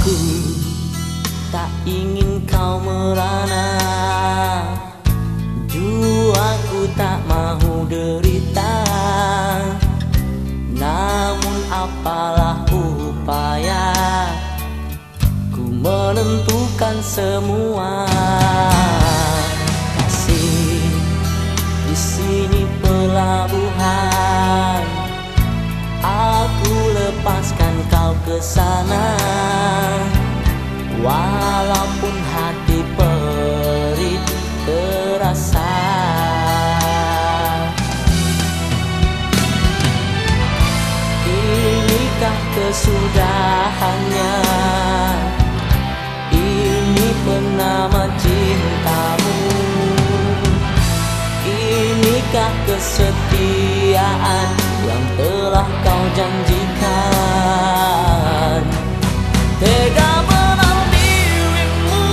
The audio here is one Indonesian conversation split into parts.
Aku tak ingin kau merana, jiwaku tak mahu derita. Namun apalah upaya, ku menentukan semua. Kasih di sini pelabuhan, aku lepaskan kau ke sana. Walaupun hati perih terasa, inikah kesudahannya? Ini penama cintamu, inikah kesetiaan yang telah kau janjikan? Tega menang dirimu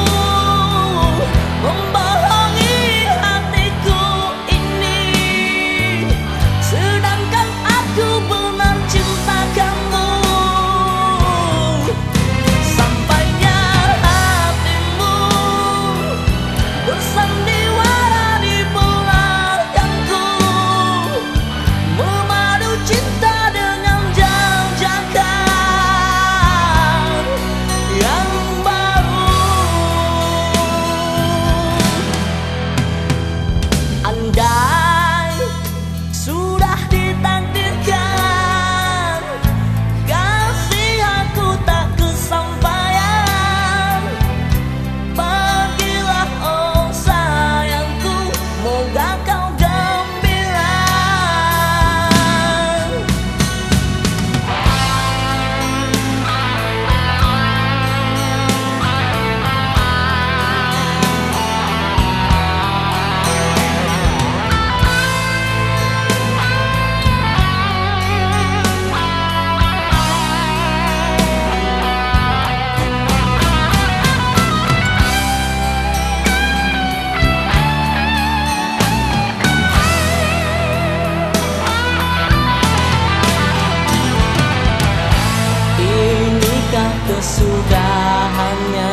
membohongi hatiku ini, sedangkan aku benar cinta kamu. Sampainya hatimu bersandiwara di belakangku, memadu cinta dengan jajakan yang baru. Andai sudah ditakdirkan, kasih aku tak kesampaian, pergilah oh sayangku, moga kau gembira. Inikah kesudahannya?